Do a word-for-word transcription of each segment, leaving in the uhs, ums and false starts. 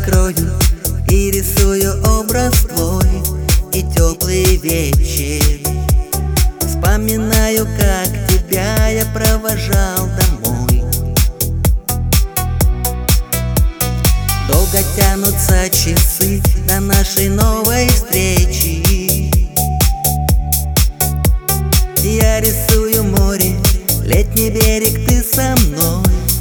закрою и рисую образ твой и теплый вечер. Вспоминаю, как тебя я провожал домой. Долго тянутся часы до нашей новой встречи. Я рисую море, летний берег, ты со мной.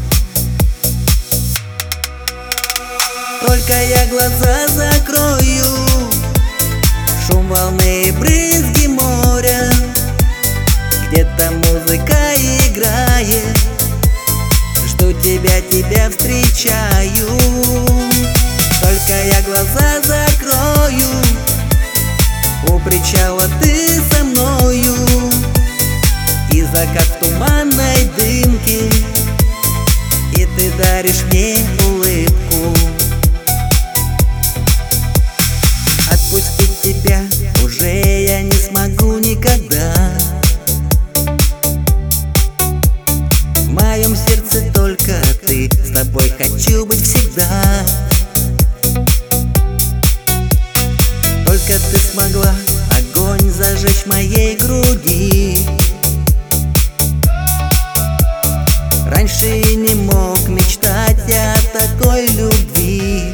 Только я глаза закрою, шум волны и брызги моря, где-то музыка играет. Жду тебя, тебя встречаю. Только я глаза закрою, у причала ты со мною, и закат в туманной дымке, и ты даришь мне улыбку. Отпустить тебя уже я не смогу никогда. В моем сердце только ты, с тобой хочу быть всегда. Только ты смогла огонь зажечь в моей груди. Раньше и не мог мечтать я о такой любви.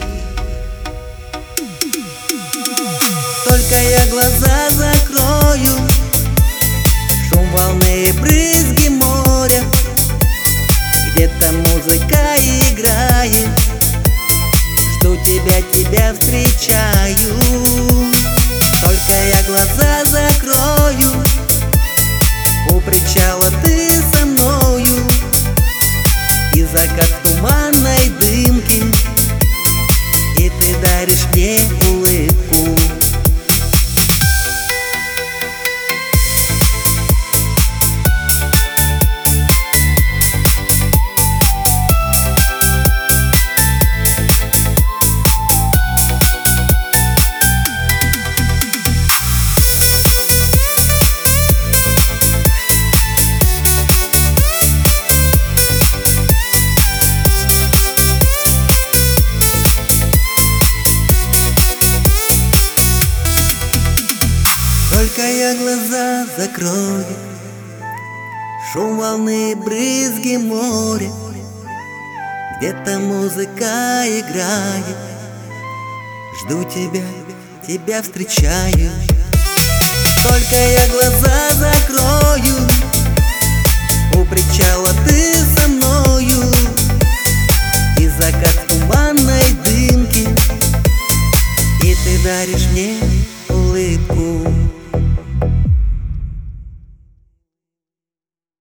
Только я глаза закрою, шум волны и брызги моря, где-то музыка играет. Жду тебя, тебя встречаю. Только я глаза закрою, у причала ты со мною, и закат в туманной дымке, и ты даришь мне улыбку. Только я глаза закрою, шум волны, брызги моря, где-то музыка играет. Жду тебя, тебя встречаю. Только я глаза закрою, у причала ты со мною, и закат в туманной дымке, и ты даришь мне улыбку.